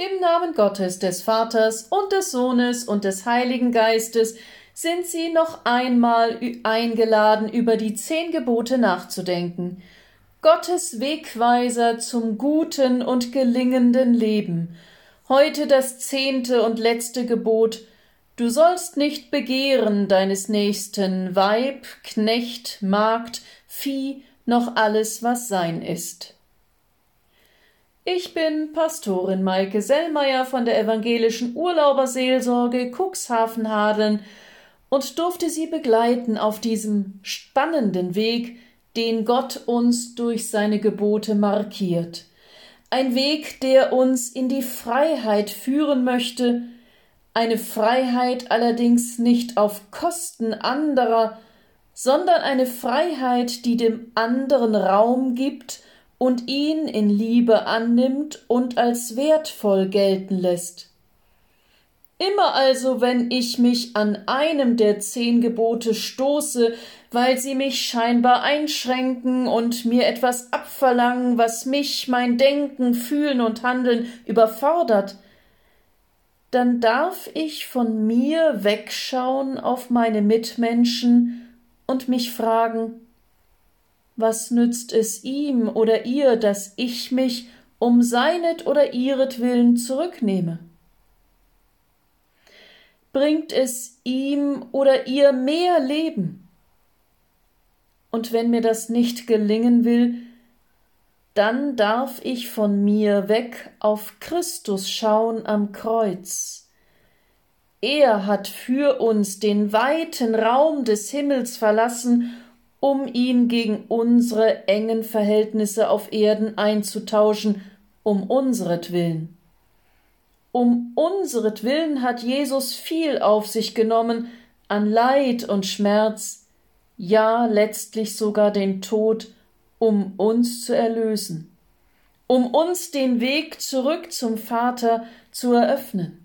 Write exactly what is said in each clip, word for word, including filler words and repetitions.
Im Namen Gottes, des Vaters und des Sohnes und des Heiligen Geistes sind Sie noch einmal eingeladen, über die zehn Gebote nachzudenken. Gottes Wegweiser zum guten und gelingenden Leben. Heute das zehnte und letzte Gebot. Du sollst nicht begehren deines Nächsten Weib, Knecht, Magd, Vieh, noch alles, was sein ist. Ich bin Pastorin Maike Sellmeier von der evangelischen Urlauberseelsorge Cuxhaven-Hadeln und durfte Sie begleiten auf diesem spannenden Weg, den Gott uns durch seine Gebote markiert. Ein Weg, der uns in die Freiheit führen möchte, eine Freiheit allerdings nicht auf Kosten anderer, sondern eine Freiheit, die dem anderen Raum gibt und ihn in Liebe annimmt und als wertvoll gelten lässt. Immer also, wenn ich mich an einem der zehn Gebote stoße, weil sie mich scheinbar einschränken und mir etwas abverlangen, was mich, mein Denken, Fühlen und Handeln überfordert, dann darf ich von mir wegschauen auf meine Mitmenschen und mich fragen, was nützt es ihm oder ihr, dass ich mich um seinet oder ihretwillen zurücknehme? Bringt es ihm oder ihr mehr Leben? Und wenn mir das nicht gelingen will, dann darf ich von mir weg auf Christus schauen am Kreuz. Er hat für uns den weiten Raum des Himmels verlassen, um ihn gegen unsere engen Verhältnisse auf Erden einzutauschen, um unseretwillen. Um unseretwillen hat Jesus viel auf sich genommen an Leid und Schmerz, ja letztlich sogar den Tod, um uns zu erlösen, um uns den Weg zurück zum Vater zu eröffnen.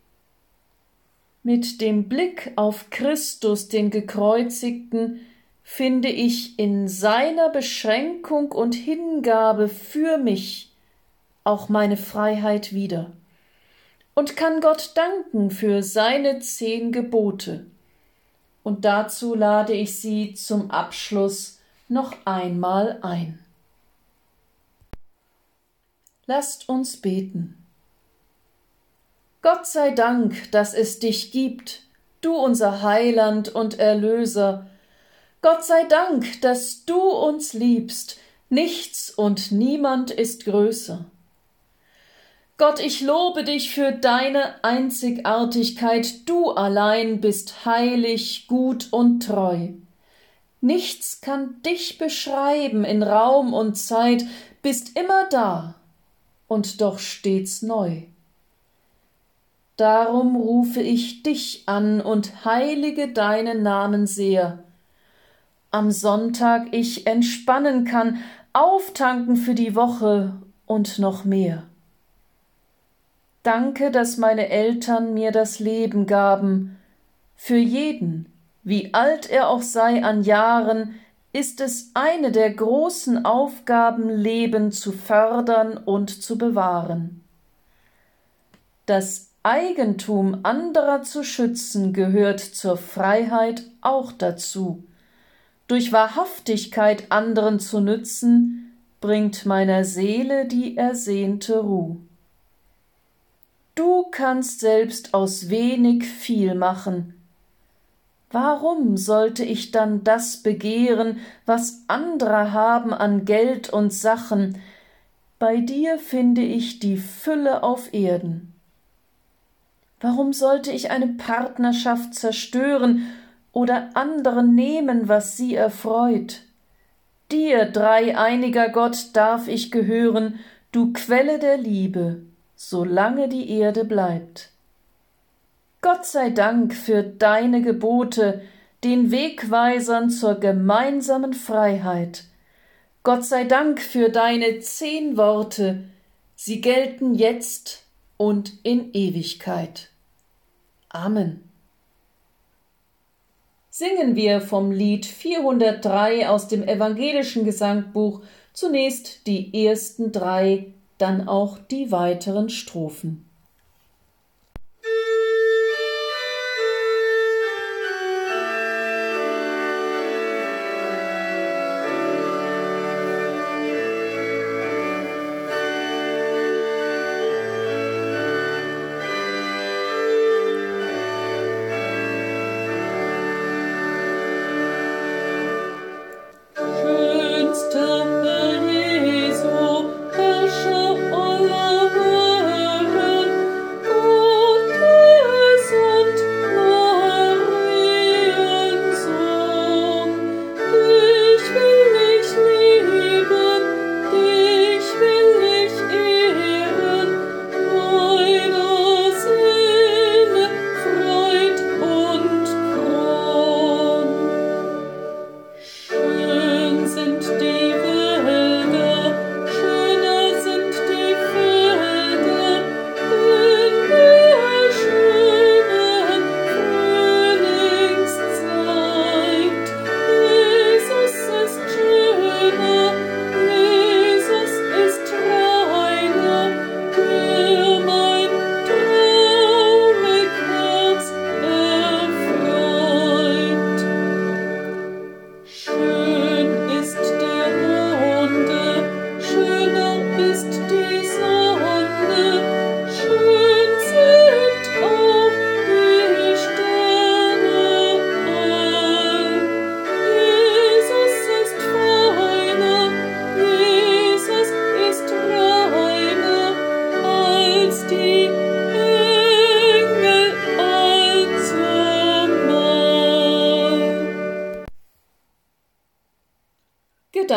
Mit dem Blick auf Christus, den Gekreuzigten, finde ich in seiner Beschränkung und Hingabe für mich auch meine Freiheit wieder und kann Gott danken für seine zehn Gebote. Und dazu lade ich Sie zum Abschluss noch einmal ein. Lasst uns beten. Gott sei Dank, dass es dich gibt, du unser Heiland und Erlöser. Gott sei Dank, dass du uns liebst, nichts und niemand ist größer. Gott, ich lobe dich für deine Einzigartigkeit, du allein bist heilig, gut und treu. Nichts kann dich beschreiben in Raum und Zeit, bist immer da und doch stets neu. Darum rufe ich dich an und heilige deinen Namen sehr. Am Sonntag ich entspannen kann, auftanken für die Woche und noch mehr. Danke, dass meine Eltern mir das Leben gaben. Für jeden, wie alt er auch sei an Jahren, ist es eine der großen Aufgaben, Leben zu fördern und zu bewahren. Das Eigentum anderer zu schützen gehört zur Freiheit auch dazu. Durch Wahrhaftigkeit anderen zu nützen, bringt meiner Seele die ersehnte Ruh. Du kannst selbst aus wenig viel machen. Warum sollte ich dann das begehren, was andere haben an Geld und Sachen? Bei dir finde ich die Fülle auf Erden. Warum sollte ich eine Partnerschaft zerstören oder anderen nehmen, was sie erfreut? Dir, dreieiniger Gott, darf ich gehören, du Quelle der Liebe, solange die Erde bleibt. Gott sei Dank für deine Gebote, den Wegweisern zur gemeinsamen Freiheit. Gott sei Dank für deine zehn Worte, sie gelten jetzt und in Ewigkeit. Amen. Singen wir vom Lied vierhundertdrei aus dem evangelischen Gesangbuch zunächst die ersten drei, dann auch die weiteren Strophen.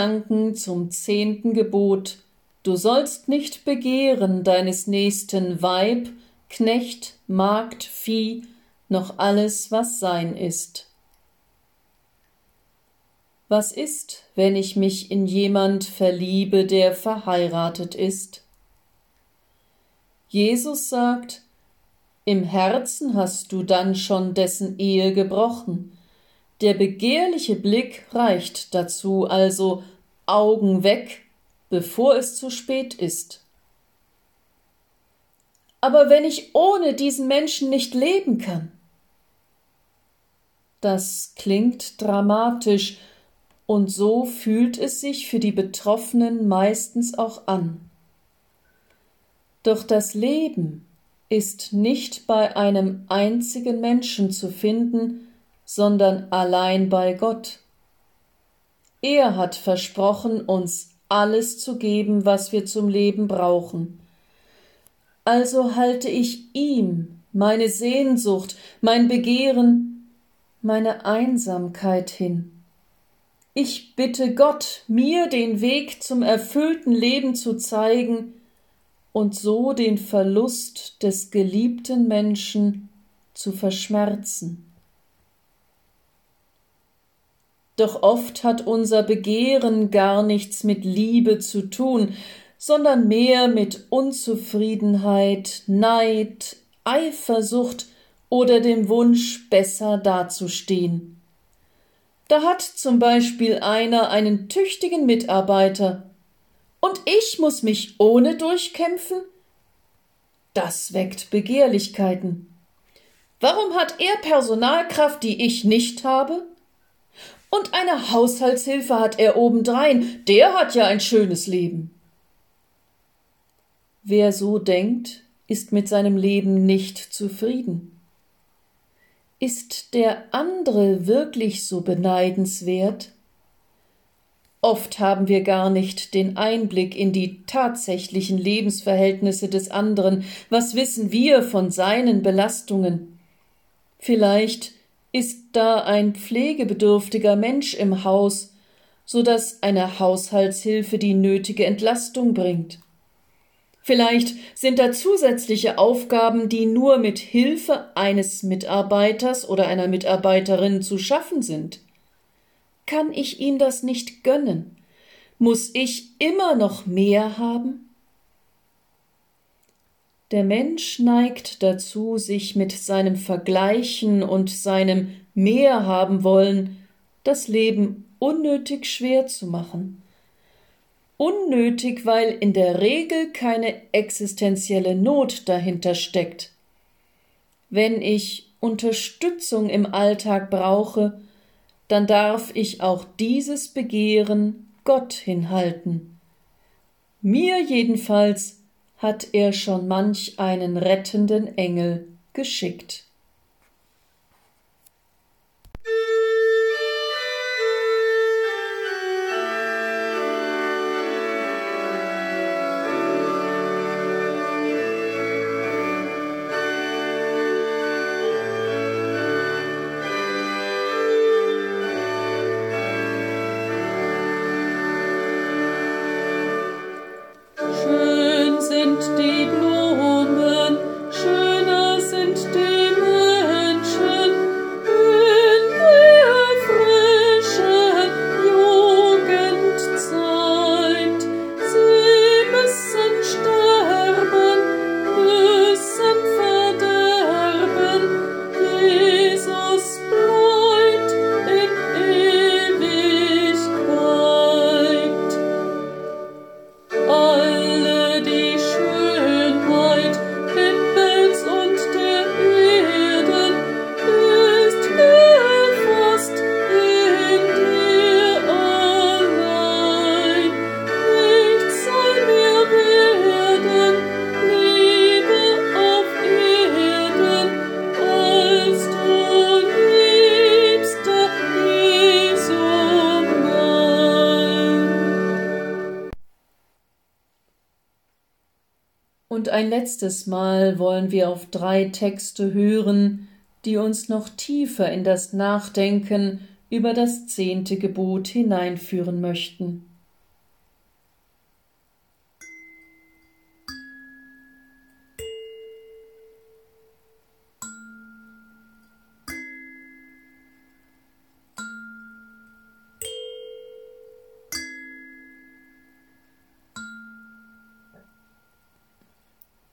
Gedanken zum zehnten Gebot: Du sollst nicht begehren deines Nächsten Weib, Knecht, Magd, Vieh, noch alles, was sein ist. Was ist, wenn ich mich in jemand verliebe, der verheiratet ist? Jesus sagt: Im Herzen hast du dann schon dessen Ehe gebrochen. Der begehrliche Blick reicht dazu, also Augen weg, bevor es zu spät ist. Aber wenn ich ohne diesen Menschen nicht leben kann? Das klingt dramatisch, und so fühlt es sich für die Betroffenen meistens auch an. Doch das Leben ist nicht bei einem einzigen Menschen zu finden, sondern allein bei Gott. Er hat versprochen, uns alles zu geben, was wir zum Leben brauchen. Also halte ich ihm meine Sehnsucht, mein Begehren, meine Einsamkeit hin. Ich bitte Gott, mir den Weg zum erfüllten Leben zu zeigen und so den Verlust des geliebten Menschen zu verschmerzen. Doch oft hat unser Begehren gar nichts mit Liebe zu tun, sondern mehr mit Unzufriedenheit, Neid, Eifersucht oder dem Wunsch, besser dazustehen. Da hat zum Beispiel einer einen tüchtigen Mitarbeiter, und ich muss mich ohne durchkämpfen? Das weckt Begehrlichkeiten. Warum hat er Personalkraft, die ich nicht habe? Und eine Haushaltshilfe hat er obendrein, der hat ja ein schönes Leben. Wer so denkt, ist mit seinem Leben nicht zufrieden. Ist der andere wirklich so beneidenswert? Oft haben wir gar nicht den Einblick in die tatsächlichen Lebensverhältnisse des anderen. Was wissen wir von seinen Belastungen? Vielleicht ist da ein pflegebedürftiger Mensch im Haus, so dass eine Haushaltshilfe die nötige Entlastung bringt. Vielleicht sind da zusätzliche Aufgaben, die nur mit Hilfe eines Mitarbeiters oder einer Mitarbeiterin zu schaffen sind. Kann ich ihm das nicht gönnen? Muss ich immer noch mehr haben? Der Mensch neigt dazu, sich mit seinem Vergleichen und seinem Mehr haben wollen das Leben unnötig schwer zu machen. Unnötig, weil in der Regel keine existenzielle Not dahinter steckt. Wenn ich Unterstützung im Alltag brauche, dann darf ich auch dieses Begehren Gott hinhalten. Mir jedenfalls hat er schon manch einen rettenden Engel geschickt. Und ein letztes Mal wollen wir auf drei Texte hören, die uns noch tiefer in das Nachdenken über das zehnte Gebot hineinführen möchten.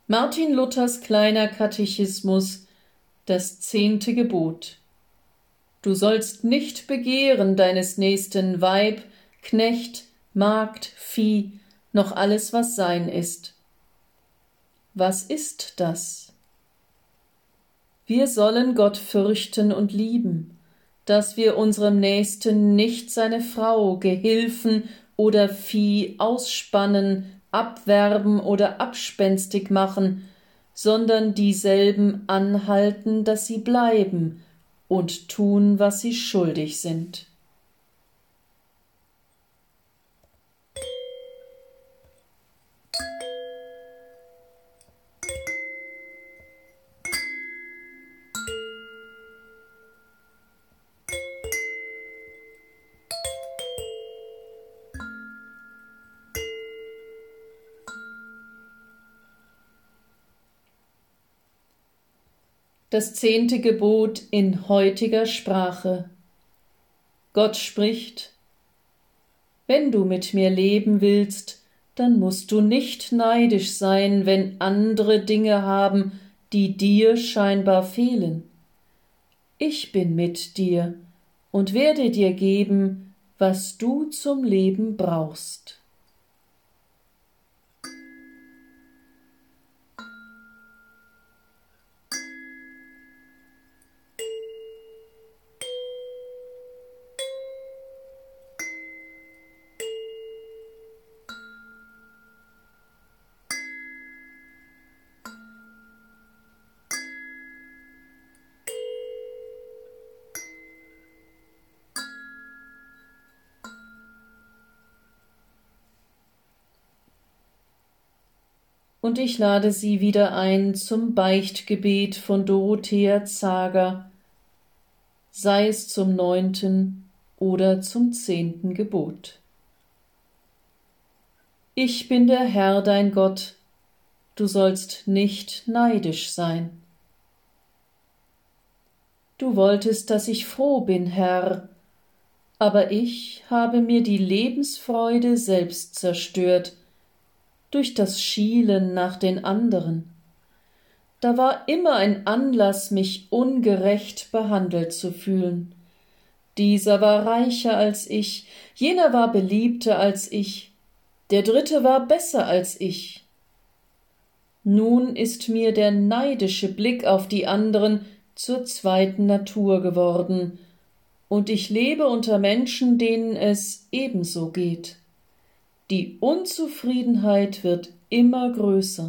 Martin Luthers kleiner Katechismus, das zehnte Gebot. Du sollst nicht begehren deines nächsten Weib, Knecht, Magd, Vieh, noch alles, was sein ist. Was ist das? Wir sollen Gott fürchten und lieben, dass wir unserem Nächsten nicht seine Frau, Gehilfen oder Vieh ausspannen, abwerben oder abspenstig machen, sondern dieselben anhalten, dass sie bleiben und tun, was sie schuldig sind. Das zehnte Gebot in heutiger Sprache. Gott spricht: Wenn du mit mir leben willst, dann musst du nicht neidisch sein, wenn andere Dinge haben, die dir scheinbar fehlen. Ich bin mit dir und werde dir geben, was du zum Leben brauchst. Und ich lade Sie wieder ein zum Beichtgebet von Dorothea Zager, sei es zum neunten oder zum zehnten Gebot. Ich bin der Herr dein Gott, du sollst nicht neidisch sein. Du wolltest, dass ich froh bin, Herr, aber ich habe mir die Lebensfreude selbst zerstört, durch das Schielen nach den anderen. Da war immer ein Anlass, mich ungerecht behandelt zu fühlen. Dieser war reicher als ich, jener war beliebter als ich, der dritte war besser als ich. Nun ist mir der neidische Blick auf die anderen zur zweiten Natur geworden, und ich lebe unter Menschen, denen es ebenso geht. Die Unzufriedenheit wird immer größer.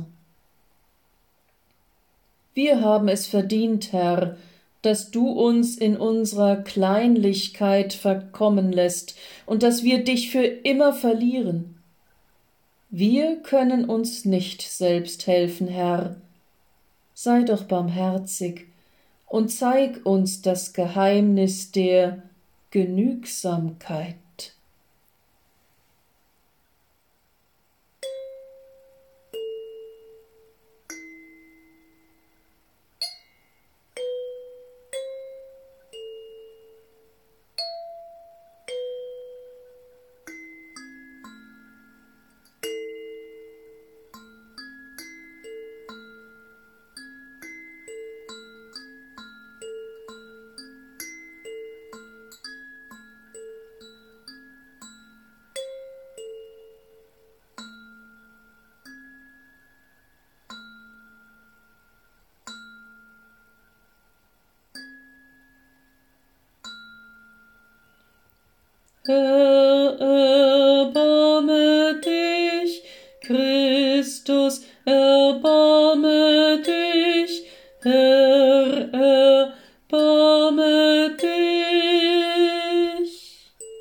Wir haben es verdient, Herr, dass du uns in unserer Kleinlichkeit verkommen lässt und dass wir dich für immer verlieren. Wir können uns nicht selbst helfen, Herr. Sei doch barmherzig und zeig uns das Geheimnis der Genügsamkeit. Herr, erbarme dich, Christus, erbarme dich, Herr, erbarme dich.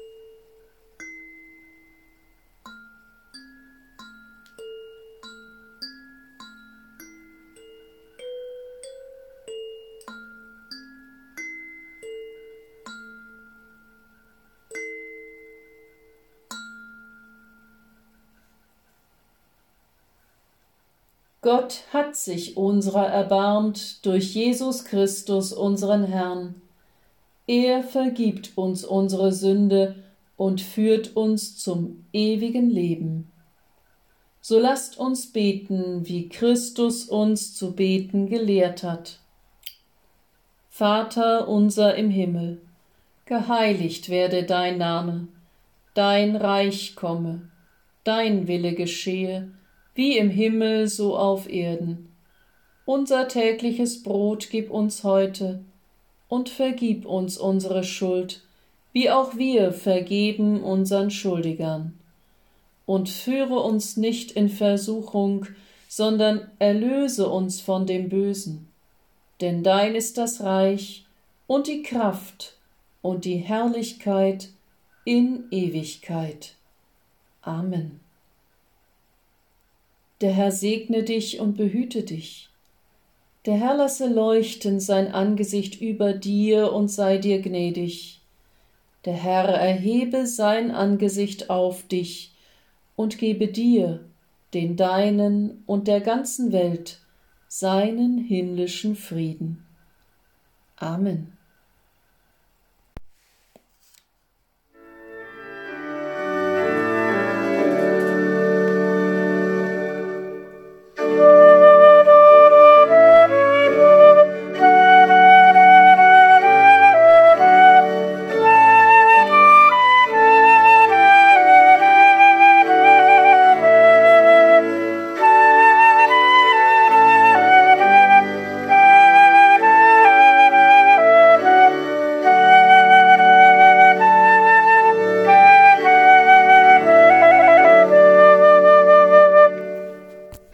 Gott hat sich unserer erbarmt durch Jesus Christus, unseren Herrn. Er vergibt uns unsere Sünde und führt uns zum ewigen Leben. So lasst uns beten, wie Christus uns zu beten gelehrt hat. Vater unser im Himmel, geheiligt werde dein Name, dein Reich komme, dein Wille geschehe, wie im Himmel so auf Erden. Unser tägliches Brot gib uns heute und vergib uns unsere Schuld, wie auch wir vergeben unseren Schuldigern. Und führe uns nicht in Versuchung, sondern erlöse uns von dem Bösen. Denn dein ist das Reich und die Kraft und die Herrlichkeit in Ewigkeit. Amen. Der Herr segne dich und behüte dich. Der Herr lasse leuchten sein Angesicht über dir und sei dir gnädig. Der Herr erhebe sein Angesicht auf dich und gebe dir, den Deinen und der ganzen Welt, seinen himmlischen Frieden. Amen.